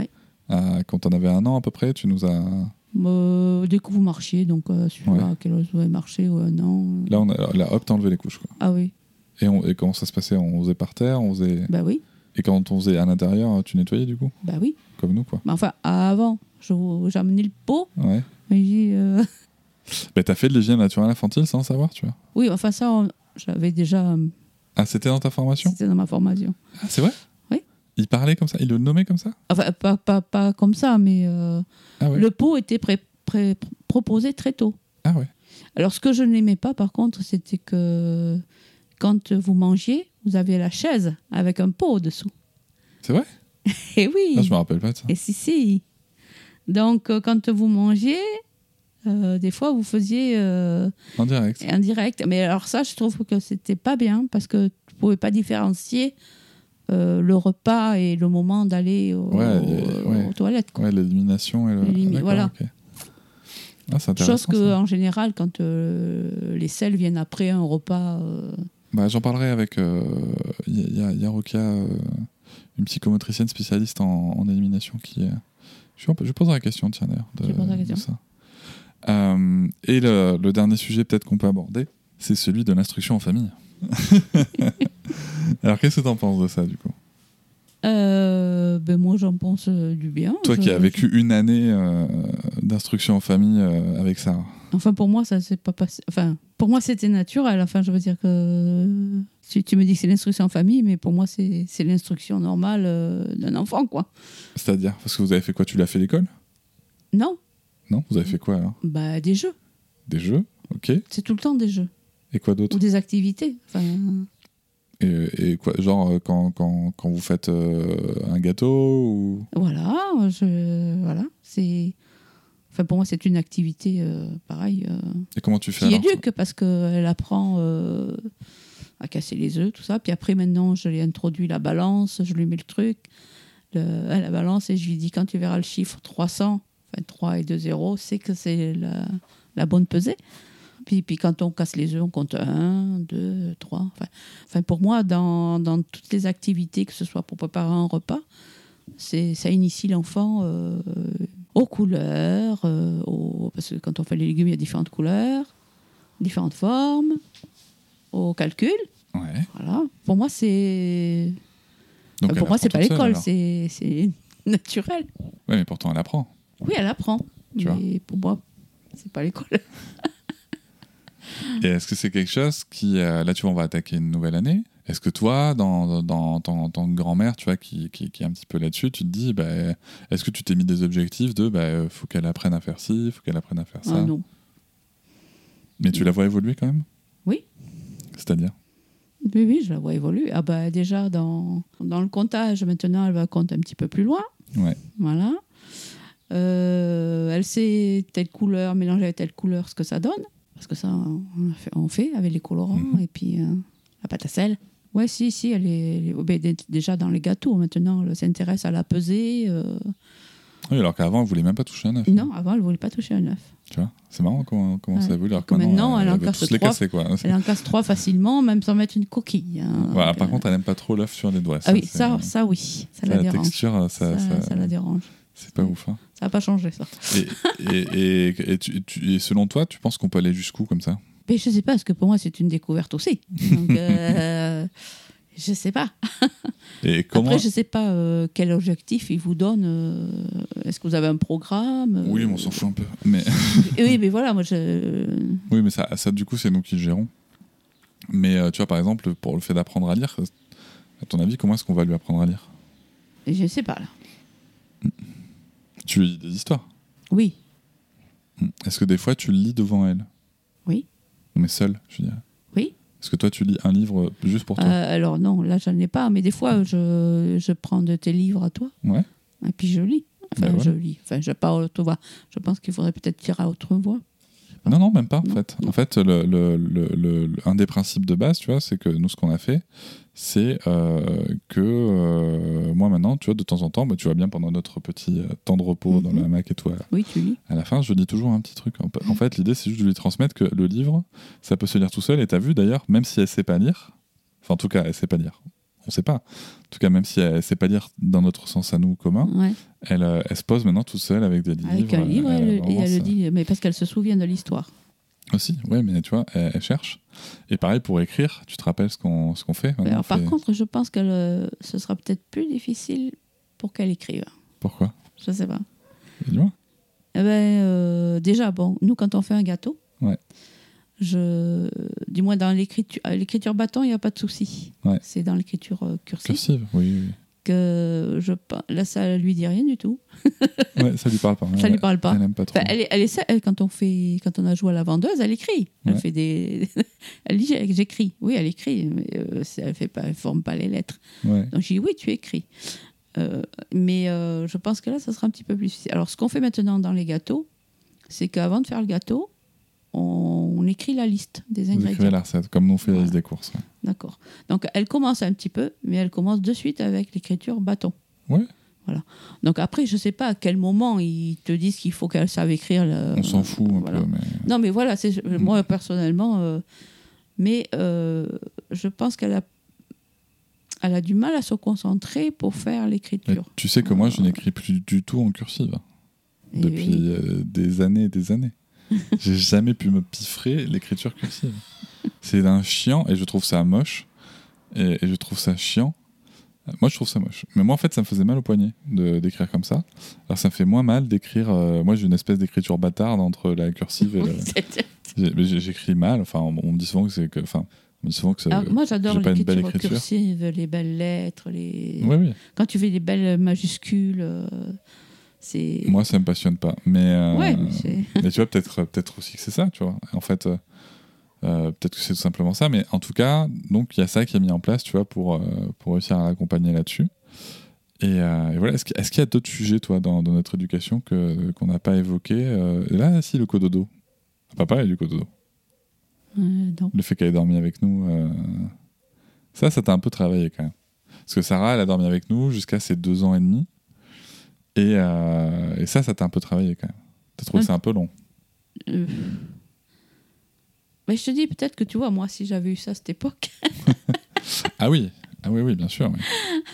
à, quand on avait un an à peu près, tu nous as... Euh, dès que vous marchiez, donc euh, celui Ouais. à quel âge vous avez marché ou un an. euh. Là, on a, là hop, t'as enlevé les couches. Quoi. Ah oui, Et, on, et comment ça se passait? On faisait par terre, on faisait... bah oui, Et quand on faisait à l'intérieur, tu nettoyais du coup? bah oui. Comme nous, quoi. Mais enfin, avant, je- j'ai amené le pot. Ouais. Et j'ai dit, euh, Bah, t'as fait de l'hygiène naturelle infantile sans savoir, tu vois? oui, enfin ça, on- j'avais déjà... euh, Ah, c'était dans ta formation? C'était dans ma formation. Ah, c'est vrai? Oui. Il parlait comme ça? Il le nommait comme ça? Enfin, pas, pas, pas comme ça, mais euh, Ah ouais? le pot était pré- pré- proposé très tôt. Ah ouais. Alors, ce que je n'aimais pas, par contre, c'était que quand vous mangiez, vous aviez la chaise avec un pot au-dessous. C'est vrai? Et oui. Ah, je me rappelle pas de ça. Et si, si. Donc, euh, quand vous mangiez, euh, des fois, vous faisiez euh, En direct. un direct. Mais alors ça, je trouve que c'était pas bien parce que tu pouvais pas différencier euh, le repas et le moment d'aller au- Ouais, au- euh, ouais. aux toilettes. Quoi. Ouais, l'élimination et le... L'élim- D'accord, voilà. ok. Ah, c'est intéressant. Chose que, ça. en général, quand euh, les selles viennent après un repas... euh, Bah, j'en parlerai avec... Il euh, y, y a, y a Rokia, euh, une psychomotricienne spécialiste en, en élimination qui... Euh, je, lui- je lui poserai la question, tiens, d'ailleurs. De, Tu lui poseras la de question. ça. Euh, et le, le dernier sujet peut-être qu'on peut aborder, c'est celui de l'instruction en famille. Alors, qu'est-ce que tu en penses de ça, du coup? euh, ben moi, j'en pense euh, du bien. Toi Je- qui as vécu une année euh, d'instruction en famille euh, avec ça. Enfin, pour moi, ça s'est pas passé. Enfin, pour moi, c'était naturel. Enfin, je veux dire que si tu me dis que c'est l'instruction en famille, mais pour moi, c'est c'est l'instruction normale euh, d'un enfant, quoi. C'est-à-dire, parce que vous avez fait quoi? Tu l'as fait à l'école? Non, Non? Vous avez fait quoi alors? bah des jeux. Des jeux? Ok. C'est tout le temps des jeux Et quoi d'autre? ou des activités. Enfin, Et, et quoi? Genre euh, quand, quand, quand vous faites euh, un gâteau ou... voilà, je voilà, c'est. Enfin, pour moi, c'est une activité euh, pareil euh, Et comment tu fais qui alors? éduque parce qu'elle apprend euh, à casser les œufs, tout ça. Puis après, maintenant, je lui ai introduit la balance, je lui mets le truc, le, à la balance, et je lui dis quand tu verras le chiffre trois cents, enfin trois et deux zéros, c'est que c'est la, la bonne pesée. Puis, puis quand on casse les œufs, on compte un, deux, trois. Enfin, enfin pour moi, dans, dans toutes les activités, que ce soit pour préparer un repas, c'est, ça initie l'enfant euh, aux couleurs, euh, aux- parce que quand on fait les légumes, il y a différentes couleurs, différentes formes, au calcul. Ouais. Voilà. Pour moi, c'est. Donc Enfin, elle pour moi, c'est apprend pas toute seule, l'école, alors. c'est, c'est naturel. Ouais, mais pourtant elle apprend. Oui, elle apprend. Tu mais pour moi, c'est pas l'école. Et est-ce que c'est quelque chose qui... euh, là, tu vois, on va attaquer une nouvelle année. Est-ce que toi, dans, dans, en tant- en tant que grand-mère, tu vois, qui, qui, qui est un petit peu là-dessus, tu te dis, bah, est-ce que tu t'es mis des objectifs de, bah, euh, faut qu'elle apprenne à faire ci, faut qu'elle apprenne à faire ça? Ah non. Mais tu la vois évoluer quand même? Oui. C'est-à-dire? Oui, oui, je la vois évoluer. Ah bah, déjà, dans, dans le comptage, maintenant, elle va compter un petit peu plus loin. Ouais. Voilà. Euh, elle sait telle couleur, mélanger avec telle couleur, ce que ça donne. Parce que ça, on fait, on fait avec les colorants Mhm. et puis euh, la pâte à sel. Ouais, si, si, elle est, elle est- oh, ben, dé- déjà dans les gâteaux, maintenant, elle s'intéresse à la pesée. euh. Oui, alors qu'avant, elle voulait même pas toucher un œuf. Non, avant, elle ne voulait pas toucher un œuf. Tu vois, c'est marrant comment, comment Ouais. ça évolue. Alors que Que maintenant, elle en veut casse tous les trois. casser, quoi. Elle en casse trois facilement, même sans mettre une coquille. hein. Voilà, Donc, par euh, contre, elle aime pas trop l'œuf sur les doigts. ah oui, c'est- ça, ça oui, ça ça, la la dérange. texture, ça, ça, ça- ça la dérange. c'est pas ouf. Hein. Ça n'a pas changé, ça. Et, et, et, et tu- tu- et selon toi, tu penses qu'on peut aller jusqu'où comme ça? Mais je sais pas, parce que pour moi, c'est une découverte aussi. Donc, euh, je sais pas. Et comment... Après, je sais pas euh, quel objectif il vous donne. euh, Est-ce que vous avez un programme euh, Oui, mais on s'en fout un peu. Mais... Oui, mais voilà, moi, je... oui, mais ça, ça, du coup, c'est nous qui le gérons. Mais euh, tu vois, par exemple, pour le fait d'apprendre à lire, à ton avis, comment est-ce qu'on va lui apprendre à lire? je sais pas, là. Tu lis des histoires. Oui, Est-ce que des fois, tu lis devant elle? oui, Mais seule, je veux dire. oui. Est-ce que toi, tu lis un livre juste pour toi? Euh, alors non, là, j'en ai pas. Mais des fois, je, je prends de tes livres à toi. Ouais. Et puis, je lis. Enfin, Ben voilà. je lis. Enfin, je parle à haute voix. Je pense qu'il faudrait peut-être tirer à haute voix. Non, non, même pas, en Non, fait. non. En fait, le, le, le, le- un des principes de base, tu vois, c'est que nous, ce qu'on a fait, c'est euh, que euh, moi, maintenant, tu vois, de temps en temps, bah, tu vois bien, pendant notre petit euh, temps de repos dans Mhm. le hamac et tout, à, Oui, tu lis. à la fin, je lis toujours un petit truc. En, en fait, l'idée, c'est juste de lui transmettre que le livre, ça peut se lire tout seul. Et t'as vu, d'ailleurs, même si elle sait pas lire, enfin, en tout cas, elle sait pas lire, on sait pas. En tout cas, même si elle ne sait pas lire dans notre sens à nous commun, Ouais. elle, euh, elle se pose maintenant toute seule avec des livres. Avec un livre, elle, elle, et elle le dit, mais parce qu'elle se souvient de l'histoire. Aussi, ouais, mais tu vois, elle, elle cherche. Et pareil, pour écrire, tu te rappelles ce qu'on, ce qu'on fait maintenant, Alors, on par fait... contre, je pense que le- ce sera peut-être plus difficile pour qu'elle écrive. Pourquoi? Je sais pas. Dis-moi. Eh ben, euh, déjà, bon, nous, quand on fait un gâteau, Ouais. je, du moins dans l'écriture, euh, l'écriture bâton, il n'y a pas de souci. Ouais. C'est dans l'écriture euh, cursive, Cursive, oui, oui. que je, là, ça lui dit rien du tout. Ouais, ça lui parle pas. Ça Elle- lui parle pas. Elle aime pas trop. Enfin, elle, est- elle essaie, elle, quand on fait, quand on a joué à la vendeuse, elle écrit. Elle Ouais. fait des, elle dit j'écris. Oui, elle écrit, mais euh, c'est- elle fait pas, elle forme pas les lettres. Ouais. Donc je dis oui, tu écris. Euh, mais euh, je pense que là, ça sera un petit peu plus difficile. Alors, ce qu'on fait maintenant dans les gâteaux, c'est qu'avant de faire le gâteau, on, on écrit la liste des Vous écrivez ingrédients. la recette, comme nous on fait la Voilà. liste des courses. Ouais. D'accord. Donc, elle commence un petit peu, mais elle commence de suite avec l'écriture bâton. Ouais. Voilà. Donc après, je sais pas à quel moment ils te disent qu'il faut qu'elle sache écrire. Le, On s'en fout un voilà. peu, mais... Non, mais voilà, c'est, moi personnellement, euh, mais euh, je pense qu'elle a, elle a du mal à se concentrer pour faire mais l'écriture. tu sais que moi, je n'écris plus du tout en cursive. Et Depuis oui. euh, des années et des années. J'ai jamais pu me piffrer l'écriture cursive. C'est d'un chiant, et je trouve ça moche. Et, et je trouve ça chiant. Moi, je trouve ça moche. Mais moi, en fait, ça me faisait mal au poignet de, d'écrire comme ça. Alors, ça me fait moins mal d'écrire... euh, moi, j'ai une espèce d'écriture bâtarde entre la cursive et Oui, le... c'est- J'ai- mais j'ai- J'écris mal. Enfin, on, on me dit souvent que c'est... Que, enfin, on me dit souvent que c'est- Alors, moi, j'adore j'ai pas une belle l'écriture écriture. cursive, les belles lettres, les... Oui, oui. quand tu fais des belles majuscules, euh, c'est... Moi, ça me passionne pas. Mais, euh, Ouais, mais c'est... mais tu vois, peut-être, peut-être aussi que c'est ça, tu vois. En fait, euh, euh, peut-être que c'est tout simplement ça. Mais en tout cas, donc, il y a ça qui est mis en place, tu vois, pour, euh, pour réussir à l'accompagner là-dessus. Et, euh, et voilà. Est-ce, que- est-ce qu'il y a d'autres sujets, toi, dans, dans notre éducation que, qu'on n'a pas évoqués euh, Là, si, le cododo. On n'a pas parlé du cododo. Euh, non. Le fait qu'elle ait dormi avec nous, euh, ça, ça t'a un peu travaillé quand même. Parce que Sarah, elle a dormi avec nous jusqu'à ses deux ans et demi. Et, euh, et ça, ça t'a un peu travaillé quand même. T'as trouvé Ouais. ça un peu long. Euh, Mais je te dis, peut-être que tu vois, moi, si j'avais eu ça à cette époque, Ah oui, ah oui, oui, bien sûr. Oui.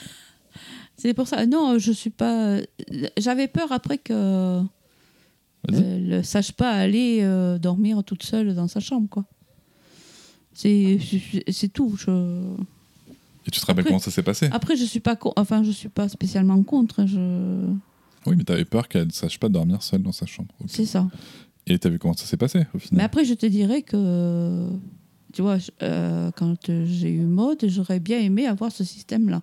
c'est pour ça. Non, je suis pas... J'avais peur après que... Vas-y. Elle ne sache pas aller euh, dormir toute seule dans sa chambre, quoi. C'est, c'est, c'est tout. Je... Et tu te rappelles Après- comment ça s'est passé? Après, je suis pas, co- enfin, je suis pas spécialement contre. Je... Oui, mais t'avais peur qu'elle ne sache pas dormir seule dans sa chambre. Ok. C'est ça. Et t'as vu comment ça s'est passé au Mais final? après, je te dirais que, tu vois, je- euh, quand j'ai eu Maud, j'aurais bien aimé avoir ce système-là.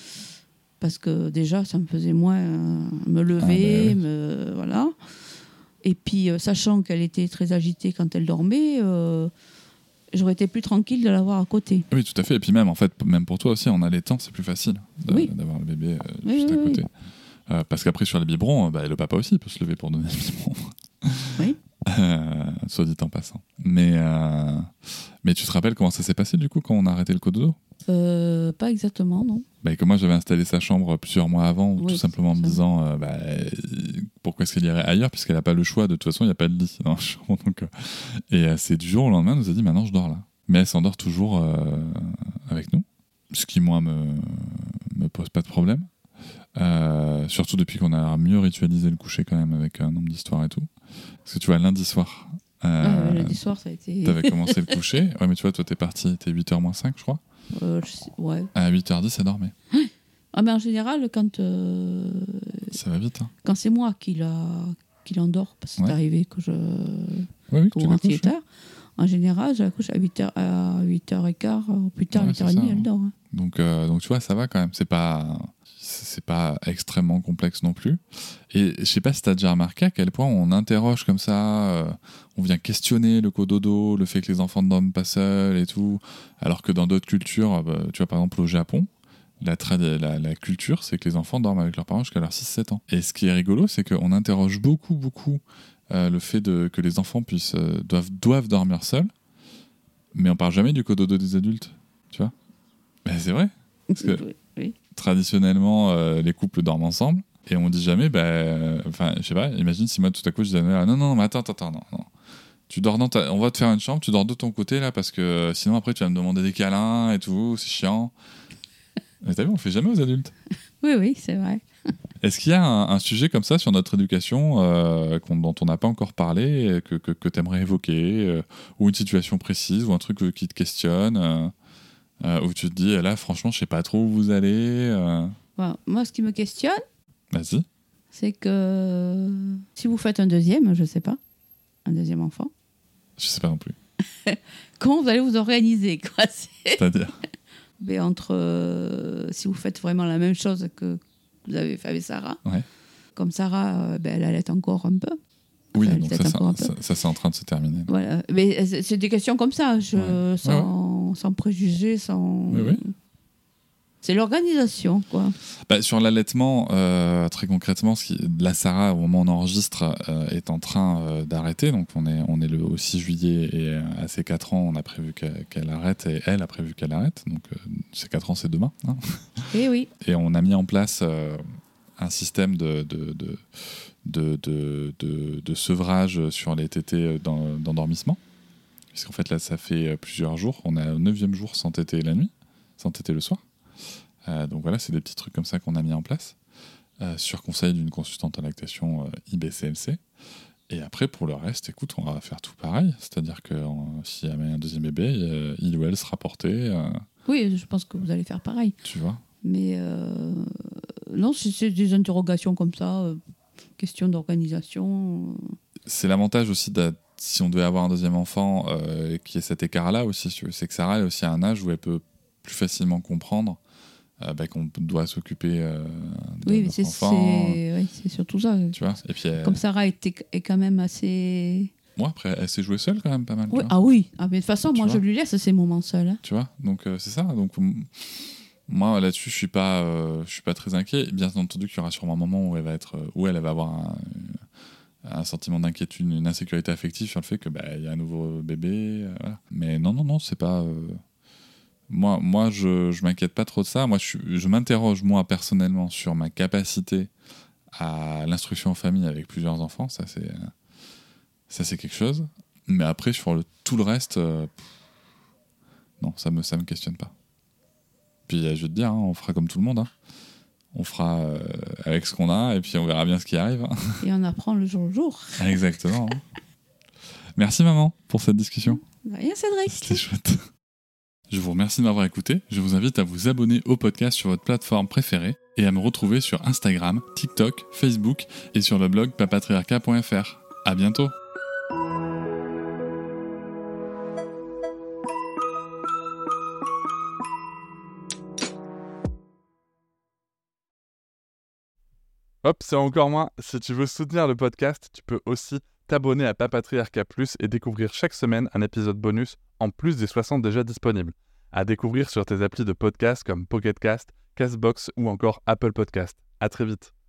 Parce que déjà, ça me faisait moins euh, me lever, Ah, bah oui. me, voilà. Et puis, euh, sachant qu'elle était très agitée quand elle dormait, euh, j'aurais été plus tranquille de l'avoir à côté. Oui, tout à fait. Et puis même, en fait, même pour toi aussi, en allaitant, c'est plus facile de- Oui. d'avoir le bébé euh, Oui, juste oui, à oui. côté. Euh, parce qu'après, sur les biberons, euh, bah, le papa aussi peut se lever pour donner le biberon. Oui. Euh, soit dit en passant. Mais, euh, mais tu te rappelles comment ça s'est passé du coup quand on a arrêté le cododo? Euh, pas exactement, non. Bah, que moi j'avais installé sa chambre plusieurs mois avant, Oui, tout simplement en me ça. disant euh, bah, euh, pourquoi est-ce qu'elle irait ailleurs, puisqu'elle n'a pas le choix, de toute façon il n'y a pas de lit dans la chambre. Donc, euh, et euh, c'est du jour au lendemain, elle nous a dit maintenant je dors là. Mais elle s'endort toujours euh, avec nous, ce qui moi me, me pose pas de problème. Euh, surtout depuis qu'on a mieux ritualisé le coucher quand même avec un nombre d'histoires et tout. Parce que tu vois, lundi soir, euh, Ah, lundi soir, ça a été. t'avais commencé le coucher. Ouais, mais tu vois, toi t'es parti, t'es huit heures moins cinq, je crois. Euh, je sais- ouais. À huit heures dix, elle dormait. Ah, mais en général, quand, euh, Ça va vite, hein. quand c'est moi qui, la, qui l'endors, parce que Ouais. c'est arrivé que je. Oui, oui, que Pour tu la rentrer couches. tard, en général, je la couche à huit heures, à huit heures quinze, ou plus tard, Ouais, huit heures c'est trente, ça, elle hein. dort. hein. Donc, euh, donc tu vois, ça va quand même. C'est pas, c'est pas extrêmement complexe non plus. Et je sais pas si t'as déjà remarqué à quel point on interroge comme ça, euh, on vient questionner le cododo, le fait que les enfants ne dorment pas seuls et tout. Alors que dans d'autres cultures, bah, tu vois, par exemple au Japon, la, trad- la, la culture, c'est que les enfants dorment avec leurs parents jusqu'à leurs six sept ans. Et ce qui est rigolo, c'est qu'on interroge beaucoup, beaucoup euh, le fait de, que les enfants puissent, euh, doivent, doivent dormir seuls, mais on parle jamais du cododo des adultes, tu vois. Ben, c'est vrai. Parce que- Oui, oui. Traditionnellement, euh, les couples dorment ensemble et on dit jamais, ben, enfin, je sais pas, imagine si moi tout à coup je disais, ah, non, non, mais attends, attends, attends, non, non. Tu dors dans ta... On va te faire une chambre, tu dors de ton côté là parce que sinon après tu vas me demander des câlins et tout, c'est chiant. Mais t'as vu, on fait jamais aux adultes. Oui, oui, c'est vrai. Est-ce qu'il y a un, un sujet comme ça sur notre éducation euh, qu'on, dont on n'a pas encore parlé, que, que, que tu aimerais évoquer, euh, ou une situation précise, ou un truc euh, qui te questionne, euh, euh, où tu te dis, là, franchement, je sais pas trop où vous allez. Euh... Bon, moi, ce qui me questionne, Vas-y. c'est que si vous faites un deuxième, je sais pas, un deuxième enfant, Je sais pas non plus. comment vous allez vous organiser, quoi. C'est... C'est-à-dire Mais entre euh, si vous faites vraiment la même chose que vous avez fait avec Sarah, Ouais. comme Sarah, euh, ben, elle allait encore un peu. Oui, Enfin, donc peut-être ça, encore un ça, peu. ça, ça, c'est en train de se terminer. Voilà. Mais c'est, c'est des questions comme ça, je, Ouais. sans, sans préjugés, sans. Oui, oui. C'est l'organisation, quoi. Bah, sur l'allaitement, euh, très concrètement, ce qui, la Sarah, au moment où on enregistre, euh, est en train euh, d'arrêter. Donc on est, on est le au six juillet et euh, à ses quatre ans, on a prévu qu'elle, qu'elle arrête et elle a prévu qu'elle arrête. Donc euh, ses quatre ans, c'est demain. Hein. Et oui. Et on a mis en place euh, un système de, de, de, de, de, de, de sevrage sur les tétés d'en- d'endormissement. Puisqu'en fait, là, ça fait plusieurs jours. On est au neuvième jour sans téter la nuit, sans téter le soir. Euh, donc voilà, c'est des petits trucs comme ça qu'on a mis en place, euh, sur conseil d'une consultante en lactation euh, I B C L C. Et après, pour le reste, écoute, on va faire tout pareil. C'est-à-dire que euh, s'il y a un deuxième bébé, euh, il ou elle sera porté, euh, Oui, je pense que vous allez faire pareil. tu vois. Mais euh, non, c'est, c'est des interrogations comme ça, euh, question d'organisation. euh. C'est l'avantage aussi, de, si on devait avoir un deuxième enfant, euh, et qu'il y ait cet écart-là aussi, si tu veux, c'est que Sarah est aussi à un âge où elle peut plus facilement comprendre euh, bah, qu'on doit s'occuper euh, de Oui, mais notre c'est, enfant. c'est, oui, c'est surtout ça. Tu vois. Et puis, elle- Comme Sarah était, est quand même assez. moi, après, elle s'est jouée seule quand même pas mal. tu Oui, vois. ah oui, ah, mais de toute façon, Tu moi vois. je lui laisse ces moments seuls. Hein. Tu vois, donc euh, c'est ça. Donc m- moi là-dessus, je suis pas, euh, je suis pas très inquiet. Bien entendu qu'il y aura sûrement un moment où elle va être, euh, où elle va avoir un, un sentiment d'inquiétude, une insécurité affective sur le fait que bah il y a un nouveau bébé. euh, voilà. Mais non, non, non, c'est pas. euh, Moi, moi, je, je m'inquiète pas trop de ça. Moi, je, suis- je m'interroge moi personnellement sur ma capacité à l'instruction en famille avec plusieurs enfants. Ça, c'est, euh, ça, c'est quelque chose. Mais après, sur le, tout le reste. euh, Non, ça me, ça me questionne pas. Puis euh, je vais te dire, hein, on fera comme tout le monde. Hein. On fera euh, avec ce qu'on a et puis on verra bien ce qui arrive. hein. Et on apprend le jour le jour. Exactement. hein. Merci maman pour cette discussion. Rien, Cédric. C'était chouette. Je vous remercie de m'avoir écouté. Je vous invite à vous abonner au podcast sur votre plateforme préférée et à me retrouver sur Instagram, TikTok, Facebook et sur le blog papatriarcat point f r. À bientôt. Hop, c'est encore moins. Si tu veux soutenir le podcast, tu peux aussi t'abonner à Papatriarcat Plus et découvrir chaque semaine un épisode bonus en plus des soixante déjà disponibles. À découvrir sur tes applis de podcast comme Pocket Cast, Castbox ou encore Apple Podcast. À très vite.